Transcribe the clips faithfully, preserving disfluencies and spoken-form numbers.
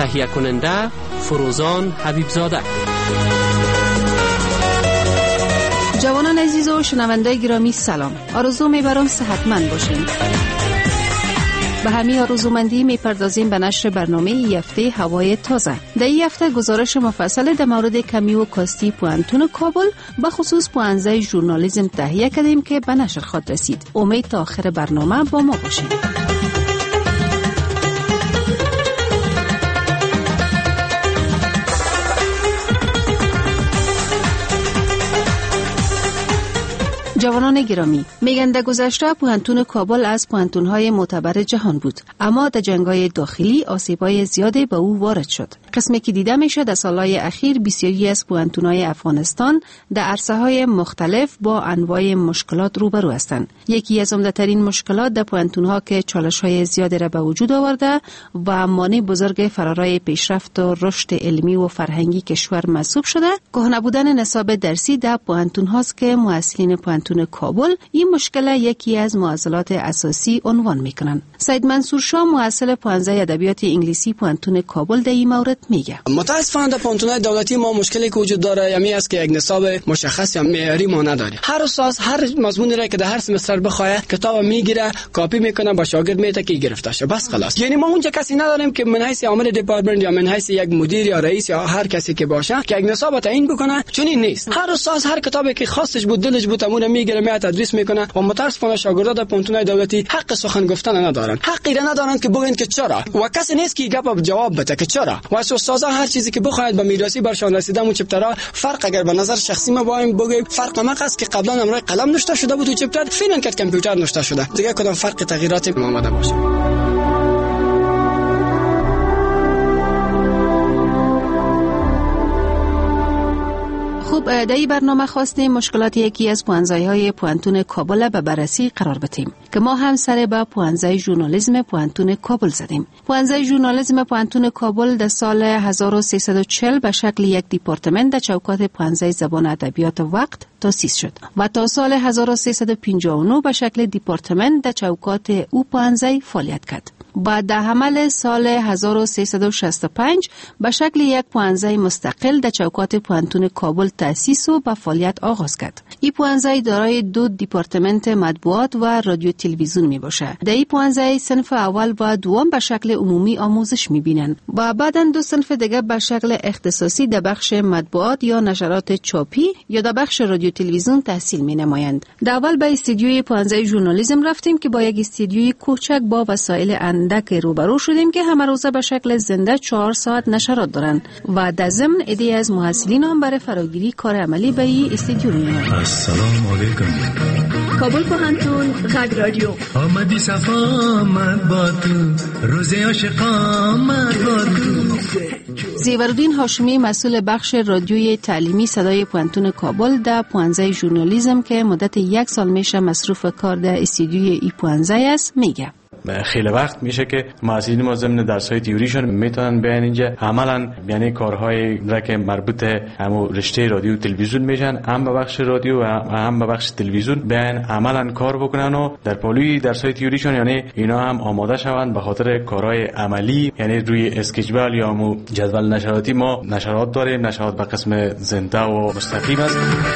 تهیه کننده فروزان حبیبزاده. جوانان عزیز و شنونده گرامی سلام. آرزو میبرم صحتمند باشین. به همین آرزومندی میپردازیم به نشر برنامه ای هفته هوای تازه. در این هفته گزارش مفصل در مورد کمی و کاستی پوانتون کابل به خصوص پوانزه ژورنالیسم تهیه کردیم که به نشر خواهد رسید. امید تا آخر برنامه با ما باشید. جوانان گرامی، میگن در گذشته پوهنتون کابل از پوهنتون‌های معتبر جهان بود، اما در جنگ‌های داخلی آسیب‌های زیادی به او وارد شد. قسمی که دیده میشه در سالهای اخیر بسیاری از پوهنتون‌های افغانستان در عرصه‌های مختلف با انواع مشکلات روبرو هستند. یکی از عمده‌ترین مشکلات در پوهنتون‌ها که چالش‌های زیادی را به وجود آورده و مانع بزرگ فرارای پیشرفت و رشد علمی و فرهنگی کشور محسوب شده، کهنه بودن نصاب درسی در پوهنتون‌هاست که مؤسسین پوهنتون کابل این مشکل یکی از معضلات اساسی عنوان میکنن. سید منصور شاه مؤسس پوانزه ادبیات انگلیسی پوهنتون کابل در این مورد میگه: متاسفانه در پوهنتون‌های دولتی ما مشکلی که وجود داره یعنی است که یک نصاب مشخص یا معیاری ما نداریم. هر استاد هر مضمونی را که در هر سمستر بخواد کتاب میگیره، کاپی میکنه، با شاگرد میته که گرفته شه، بس خلاص. یعنی ما اونجا کسی نداریم که من حیث عامل دپارتمنت یا من حیث یک مدیر یا رئیس یا هر کسی که باشه که یک نصاب تعیین بکنه، چون این نیست. هر استاد هر کتابی که خاصش بود دلش بود امون میگیره، میاد تدریس میکنه و متاسفانه شاگردان در پوهنتون‌های دولتی حق سخن گفتن ندارن. حقی را ندارن که بگن که چرا، و کسی نیست که گپ جواب بده که چرا. و استادا هر چیزی که بخواید به میراثی برشان رسیدن اون چپترها فرق اگر به نظر شخصی ما بایم بگیم فرق ما است که قبلا امروز قلم نوشته شده بود تو چپتر، فعلا که کامپیوتر نوشته شده. دیگه کدام فرق تغییرات آمده باشه. خب در این برنامه خواستیم مشکلات یکی از پوانزه‌های پوهنتون کابل به بررسی قرار بدیم که ما هم سر به پوانزه ژورنالیسم پوهنتون کابل زدیم. پوانزه ژورنالیسم پوهنتون کابل در سال هزار و سیصد و چهل به شکل یک دیپارتمنت در چوکات پوانزه زبان ادبیات وقت تأسیس شد و تا سال هزار و سیصد و پنجاه و نه به شکل دیپارتمنت در چوکات او پوانزه فعالیت کرد. بعد در حمل سال هزار و سیصد و شصت و پنج به شکل یک پوانزه مستقل در چوکات پوهنتون کابل تأسیس و به فعالیت آغاز کرد. این پوانزه دارای دو دیپارتمنت مطبوعات و رادیو تلویزیون می باشه. در این پوانزه صنف اول و دوم به شکل عمومی آموزش می بینن و بعداً دو صنف دیگر به شکل اختصاصی در بخش مطبوعات یا نشرات چاپی یا در بخش رادیو تلویزیون تحصیل می نمایند. در اول به استودیوی پوانزه ژورنالیسم رفتیم که با یک استودیوی کوچک با وسایل اندک روبرو شدیم که همه روزه به شکل زنده چهار ساعت نشرات دارن و در ضمن عده‌ای از محصلین هم برای فراگیری کار عملی به این استودیو میان. السلام علیکم. کابل پوهنتون غږ رادیو آمدی صفا آمد با تو روز عاشق آمد با تو. زیورالدین هاشمی مسئول بخش رادیوی تعلیمی صدای پوهنتون کابل در پوانزه ژورنالیسم که مدت یک سال میشه مصروف کار در استودیوی ای پوانزه است میگه: خیلی وقت میشه که محصلین ما ضمن درس‌های تئوریشون میتونن بیان اینجا عملاً یعنی کارهای را که مربوط همو رشته رادیو تلویزیون میشن هم به بخش رادیو و هم به بخش تلویزیون بیان عملاً کار بکنن و در پالوی درس‌های تئوریشون یعنی اینا هم آماده شوند به خاطر کارهای عملی. یعنی روی اسکیجبال یا همو جدول نشراتی ما نشرات داریم، نشرات به قسم زنده و مستقیم است.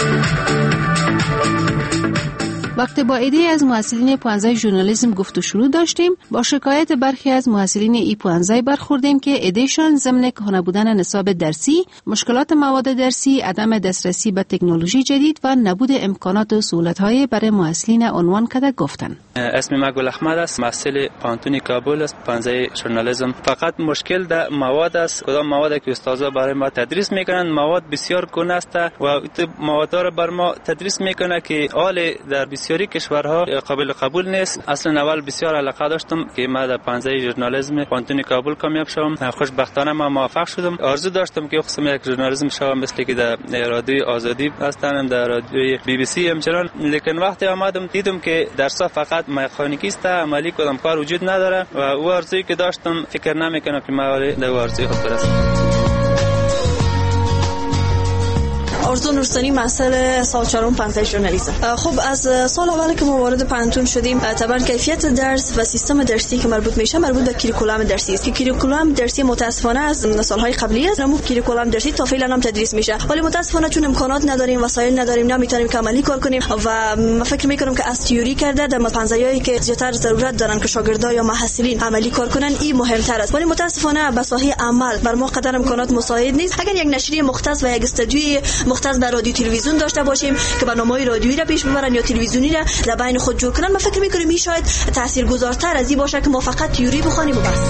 وقتی با ایده از محصلین پوانزه ژورنالیسم گفت و شروع داشتیم، با شکایت برخی از محصلین ای پوانزه برخوردیم که ایدهشان ضمن کهنه بودن نصاب درسی، مشکلات مواد درسی، عدم دسترسی به تکنولوژی جدید و نبود امکانات و سهولت‌های برای محصلین عنوان کرده گفتند. اسم من گل احمد است، محصل پوهنتون کابل است، پوانزه ژورنالیسم. فقط مشکل در مواد است. کدام مواد که استادا برای ما تدریس میکنن مواد بسیار گونه است و این مواد را بر ما تدریس میکنه که حال در بسیاری کشورها قابل قبول نیست. اصلا اول بسیار علاقه داشتم که من در پوانزه ژورنالیسم پوهنتون کابل کامیاب شوم. خوشبختانه ما موفق شدم. آرزو داشتم که قسم یک ژورنالیسم شوم مثل که در رادیوی آزادی هستم، در رادیوی بی بی سی همچنان. لیکن وقتی آمدم دیدم که درس فقط مکانیکی است، عملی کدام کار وجود نداره و او آرزویی که داشتم فکر نمیکنم که من در آرزوی خود برسم. آرزو نورستانی، مسئله سال چهارم پانزده ژورنالیسم. خب از سال اول که ما وارد پانتون شدیم، طبعا کیفیت درس و سیستم درسی که مربوط میشه مربوط به کریکولوم درسی است که کریکولوم درسی متاسفانه از سالهای قبلی است. نمو کریکولوم درسی تا فعلا هم تدریس میشه، ولی متاسفانه چون امکانات نداریم، وسایل نداریم، نمیتونیم عملی کار کنیم و من فکر میکنم که از تئوری کرده در پانزدهایی که زیاتر ضرورت دارن که شاگردها یا محصلین عملی کار کنن این مهمتر است، ولی متاسفانه به ساحه عمل بر ما قدر امکانات مساعد نیست. اگر یک نشریه مختص و یک استودیوی مختص به رادیو تلویزیون داشته باشیم که برنامه‌های رادیویی را پیش ببرن یا تلویزیونی را در بین خود جور کنن، من فکر میکنم این شاید تاثیرگذارتر از این باشه که ما فقط تئوری بخونیم و بس.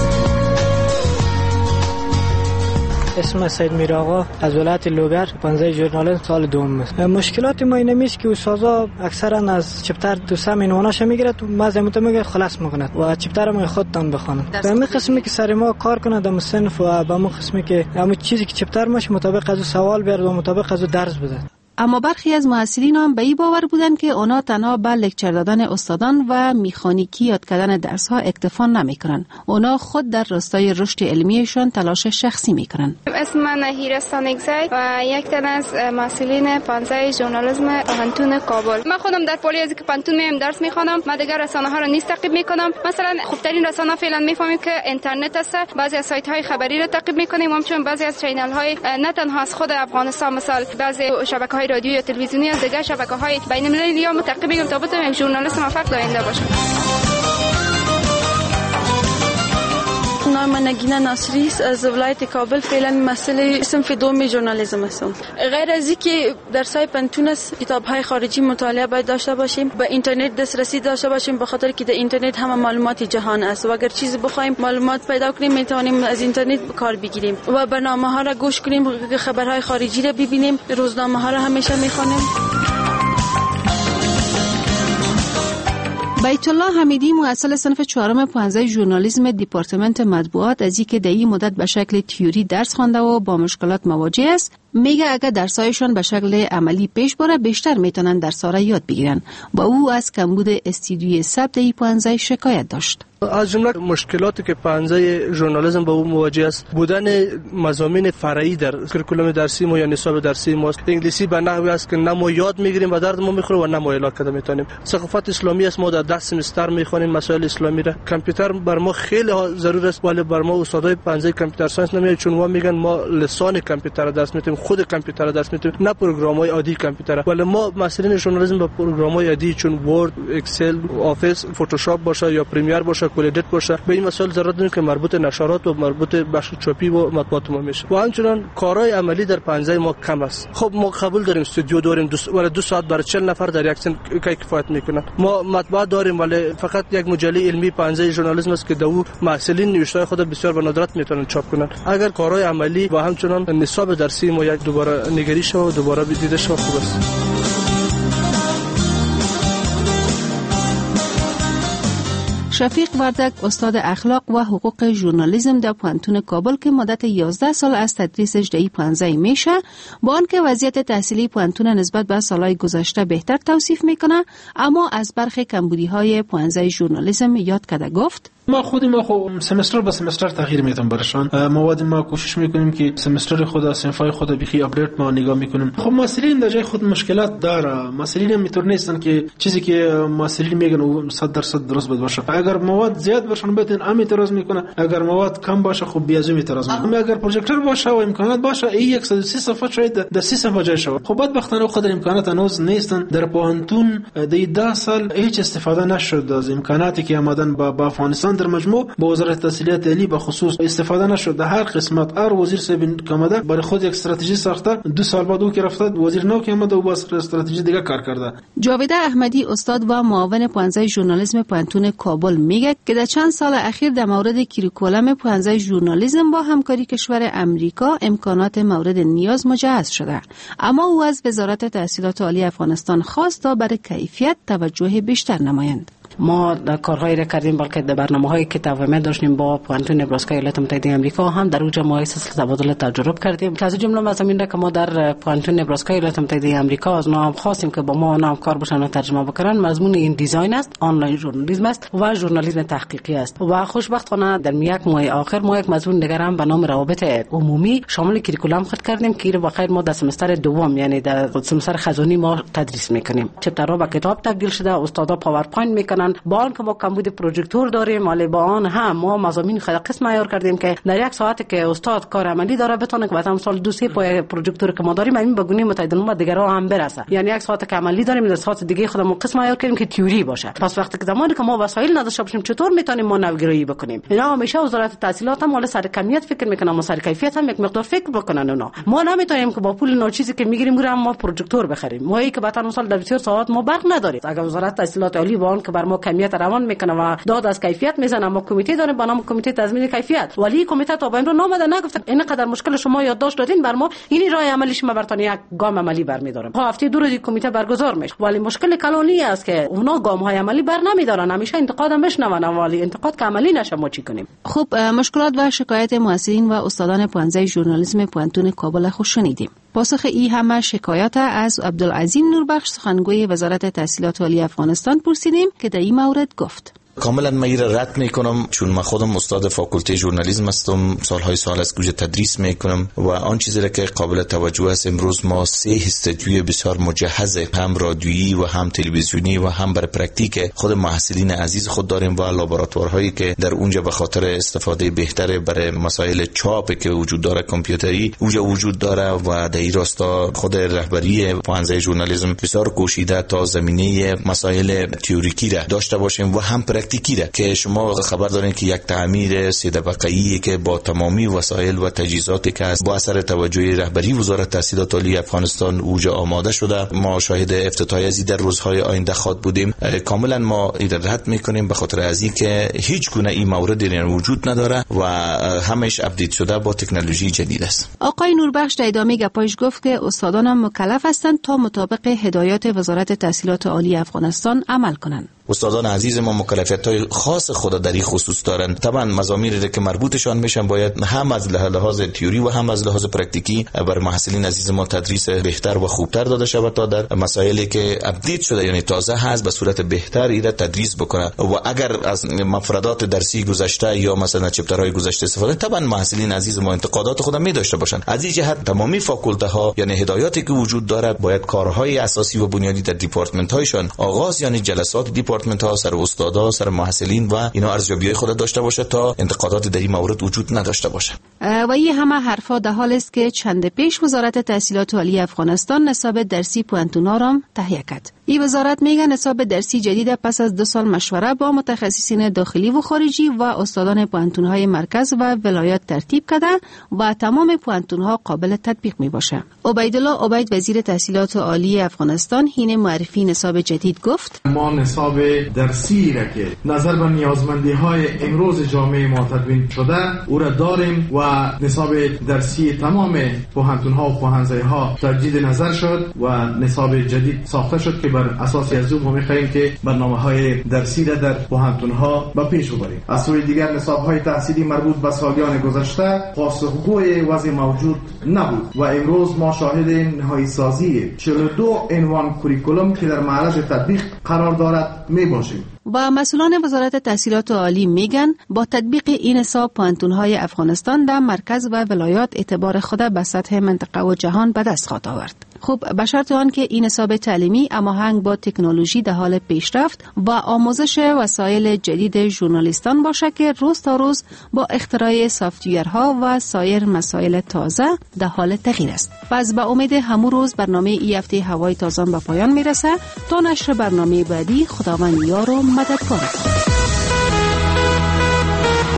اسم سید میرآقا از ولایت لوگر، پانزده ژورنالیسم سال دوم است. مشکلات ما این است که استادا اکثرا از چپتر دو سه عنواناش میگیرد و بعضی متو میگه خلاص میکند و چپتر هم خودتان بخونید. در همین قسمی که سر ما کار کنه در صنف و با همون قسمی که همون چیزی که چپتر ماش مطابق از سوال بیارد و مطابق از درس بده. اما برخی از محصلین هم به این باور بودند که اونا تنها به لکچر دادن استادان و میخانیکی یاد کردن درس ها اکتفا نمیکنن. اونا خود در راستای رشد علمیشان تلاش شخصی میکنن. اسم من هیرستان اگزای و یک تن از محصلین پانزده ژورنالیسم پانتون کابل. من خودم در پلیزی که پانتون میم درس میخوانم. من دیگر رسانه ها رو نیست تعقیب میکنم. مثلا خوبترین رسانه فعلا میفهمیم که اینترنت است. بعضی از سایت های خبری رو تعقیب میکنیم، همچنین بعضی از چینل های نه تنها از خود افغانستان، مثلا بعضی شبکه‌های رادیو یا تلویزیونی از دیگر شبکه‌های بین‌المللی یا متعقب میگم تا بتونم یک ژورنالیست موفق داینده باشم. نام من نگینه ناصری است، از ولایت کابل. فعلا مسئله صنف دوم ژورنالیسم هستم. غیر از اینکه درس‌های پانتون است، کتاب‌های خارجی مطالعه باید داشته باشیم، به اینترنت دسترسی داشته باشیم، به خاطر که در اینترنت همه معلومات جهان است و اگر چیزی بخوایم معلومات پیدا کنیم میتونیم از اینترنت کار بگیریم و برنامه‌ها را گوش کنیم، خبرهای خارجی را ببینیم، روزنامه‌ها را همیشه می‌خوانیم. بیت الله حمیدی، مؤسس صنف چهارم پانزده ژورنالیسم دپارتمنت مطبوعات، از اینکه در این مدت به شکل تئوری درس خوانده و با مشکلات مواجه است، میگه اگر درسایشان به شکل عملی پیش بره بیشتر میتونن درس‌ها را یاد بگیرن. با او از کمبود استودیوی ثبت ای پانزده شکایت داشت. از جمله مشکلاتی که پانزده ژورنالیسم با او مواجه است، بودن مضامین فرعی در کریکولوم درسی ما یا نصاب درسی ما. انگلیسی به نحوی است که نه ما یاد میگیریم و درد ما میخوره و نه ما اعلام کرده میتونیم. ثقافت اسلامی است، ما در ده سمستر میخوانیم مسائل اسلامی را. کامپیوتر بر ما خیلی ضرور است، ولی بر ما استادای پانزده کامپیوتر ساینس نمیاد، چون ما میگن ما لسان کامپیوتر درس میتونیم، خود کامپیوتر درس میتونیم، نه پروگرام‌های عادی کامپیوتر. ولی ما مسئله ژورنالیسم با پروگرام‌های عادی چون ورد، اکسل، آفیس، فتوشاپ باشه یا پریمیر باشه، کلدت باشه، به این مسائل ضرورت داریم که مربوط نشرات و مربوط بخش چاپی و مطبوعات ما میشه. و همچنین کارهای عملی در پانزده ما کم است. خب ما قبول داریم استودیو داریم، دو ولی دو ساعت برای چهل نفر در یک سن کی کفایت میکنه. ما مطبوعات داریم ولی فقط یک مجله علمی پانزده ژورنالیسم است که دو محصلین نوشته‌های خود بسیار به ندرت میتونن چاپ کنن. اگر کارهای عملی و همچنین نصاب درسی ما یک دوباره نگری شو و دوباره دیده شو خوب است. شفیق وردک، استاد اخلاق و حقوق ژورنالیسم در پانتون کابل که مدت یازده سال از تدریسش در پانزده میشه، با آنکه وضعیت تحصیلی پانتون نسبت به سالهای گذشته بهتر توصیف میکنه، اما از برخی کمبودی‌های پانزده ژورنالیسم یاد کرده گفت: ما خود ما خو سمستر به سمستر تغییر میتون برشان. مواد ما کوشش میکنیم که سمستر خود صنفای خود بخی اپدیت ما نگاه میکنیم. خب مسئولین در جای خود مشکلات داره. مسئولین هم میتونه نیستن که چیزی که مسئولین میگن او صد درصد درست باشه. اگر مواد زیاد برشان بتن ام اعتراض میکنه، اگر مواد کم باشه خب بیازم اعتراض میکنه. اگر پروژکتور باشه و امکانات باشه این صد و سی صفحه شاید در سی صفحه جای شود. خب بدبختانه خود امکانات هنوز نیستن. در پانتون در ده سال هیچ استفاده نشد از امکاناتی که آمدن با افغانستان در مجموع با وزارت تحصیلات عالی به خصوص استفاده نشد. هر قسمت هر وزیر سبین کامده برای خود یک استراتژی ساخته. دو سال بعد او که رفته وزیر نو که آمده و با استراتژی دیگه کار کرده. جاوید احمدی، استاد و معاون پانزده ژورنالیسم پانتون کابل میگه که در چند سال اخیر در مورد کریکولوم پانزده ژورنالیسم با همکاری کشور امریکا امکانات مورد نیاز مجهز شده، اما او از وزارت تحصیلات عالی افغانستان خواست تا برای کیفیت توجه بیشتر نمایند. ما کارهایی را کردیم، بلکه در برنامه‌هایی که توامه داشتیم با پوانتون نبراسکا ایالات متحده آمریکا هم در اونجا ما سلسله تبادل تجربه کردیم که از جمله مضامین را که ما در پوانتون نبراسکا ایالات متحده آمریکا از اونها خواستیم که با ما اونها کار باشن و ترجمه بکنن، مضمون این دیزاین است، آنلاین ژورنالیسم است و ژورنالیسم تحقیقی است. و خوشبختانه در یک ماه آخر ما یک مضمون دیگر هم به نام روابط عمومی شامل کریکولم خود کردیم که این بخیر ما در سمستر دوم یعنی در سمستر خزانی ما تدریس میکنیم. چپترها به کتاب تبدیل شده، استادا پاورپوینت میکنن. با آن که ما کمبود پروژکتور داریم، ولی با آن هم ما مضامین خیلی قسم عیار کردیم که در یک ساعت که استاد کار عملی داره بتونه که مثلا سال دو سه پای پروژکتور که ما داریم همین بگونی متعدد ما دیگرها هم برسه. یعنی یک ساعت که عملی داریم، در ساعت دیگه خودمون قسم عیار کردیم که تئوری باشه. پس وقتی که زمانی که ما وسایل نداشته باشیم چطور میتونیم ما نوگرایی بکنیم؟ اینا همیشه وزارت تحصیلات هم ولی سر کمیت فکر میکنن، ما سر کیفیت هم یک مقدار فکر بکنن. اونا ما نمیتونیم که با پول ناچیزی که میگیریم گرم ما پروژکتور بخریم. ما ای که بعد مثلا در بسیار ساعات ما برق نداریم. اگر وزارت تحصیلات عالی با آن که بر ما کمیت روان میکنه و داد از کیفیت میزنه، ما کمیته داریم با نام کمیته تضمین کیفیت، ولی کمیته تا به امروز نامده نگفت اینقدر مشکل شما یادداشت دادین بر ما، این راه عملیش ما براتون یک گام عملی برمیدارم. ها هفته دو روز کمیته برگزار میشه، ولی مشکل کلانی است که اونا گام های عملی بر نمیدارن. همیشه انتقاد هم بشنون ولی انتقاد که عملی نشه ما چی کنیم؟ خب مشکلات و شکایت محصلین و استادان پوانزه ژورنالیسم پوانتون کابل خود شنیدیم. پاسخ ای همه شکایات از عبدالعظیم نوربخش سخنگوی وزارت تحصیلات عالی افغانستان پرسیدیم که در این مورد گفت: کاملا من این را رد میکنم، چون من خودم استاد فاکولته ژورنالیسم هستم، سالهای سال است که تدریس میکنم و آن چیزی را که قابل توجه است امروز ما سه استودیوی بسیار مجهز هم رادیویی و هم تلویزیونی و هم برای پرکتیک خود محصلین عزیز خود داریم و لابراتوارهایی که در اونجا به خاطر استفاده بهتر برای مسائل چاپ که وجود داره کامپیوتری اونجا وجود داره و در این راستا خود رهبری پوانزه ژورنالیسم بسیار کوشیده تا زمینه مسائل تئوریکی را داشته باشیم و هم پرکتیکی را که شما خبر دارین که یک تعمیر سه طبقه‌ای که با تمامی وسایل و تجهیزاتی که است با اثر توجه رهبری وزارت تحصیلات عالی افغانستان اوج آماده شده. ما شاهد افتتاحیه از در روزهای آینده خواهد بودیم. کاملا ما این رد میکنیم به خاطر از اینکه هیچ گونه این مورد وجود نداره و همش اپدیت شده با تکنولوژی جدید است. آقای نوربخش در ادامه گپایش گفت که استادان هم مکلف هستند تا مطابق هدایات وزارت تحصیلات عالی افغانستان عمل کنند. استادان عزیز ما مکلفیت‌های خاص خود در این خصوص دارند. طبعا مضامینی که مربوطشان میشن باید هم از لحاظ تئوری و هم از لحاظ پرکتیکی بر محصلین عزیز ما تدریس بهتر و خوبتر داده شود تا در مسائلی که اپدیت شده یعنی تازه هست به صورت بهتر ایره تدریس بکنه و اگر از مفردات درسی گذشته یا مثلا چپترهای گذشته استفاده طبعا محصلین عزیز ما انتقادات خودم می داشته باشند. از این جهت تمامی فاکولته ها یعنی هدایاتی که وجود دارد باید کارهای اساسی و بنیادی در دیپارتمنت هایشان آغاز یعنی جلسات دیپارتمنت ها سر استادا سر محصلین و اینا ارزیابی خود داشته باشه تا انتقادات در این مورد وجود نداشته باشه. و این همه حرفا در حال است که چند پیش وزارت تحصیلات عالی افغانستان نصاب درسی پوانتونا را تهیه کرد. این وزارت میگه نصاب درسی جدید پس از دو سال مشوره با متخصصین داخلی و خارجی و استادان پوانتون‌های مرکز و ولایات ترتیب کرده و تمام پوانتون‌ها قابل تطبیق می باشه. عبیدالله عبید وزیر تحصیلات عالی افغانستان حین معرفی نصاب جدید گفت: ما نصاب درسی را که نظر به نیازمندی‌های امروز جامعه ما تدوین شده او را داریم و نصاب درسی تمام پوهنتون‌ها و پوهنزی‌ها تجدید نظر شد و نصاب جدید ساخته شد که بر اساس از اون ما می‌خواهیم که برنامه‌های درسی را در پوهنتون‌ها به پیش ببریم. از سوی دیگر نصاب‌های تحصیلی مربوط به سالیان گذشته پاسخگوی وضع موجود نبود و امروز ما شاهد نهایی سازی چهل و دو عنوان کوریکولوم که در معرض تطبیق قرار دارد میباشیم. و مسئولان وزارت تحصیلات عالی میگن با تطبیق این نصاب پوهنتون‌های افغانستان در مرکز و ولایات اعتبار خود به سطح منطقه و جهان به دست خواهد آورد. خب به شرط آن که این نصاب تعلیمی هماهنگ با تکنولوژی در حال پیشرفت و آموزش وسایل جدید ژورنالیستان باشه که روز تا روز با اختراع سافت‌ویرها و سایر مسائل تازه در حال تغییر است. پس به امید همون روز برنامه ای هفته هوای تازه به پایان میرسه. تا نشر برنامه بعدی خداوند یار و مددگار.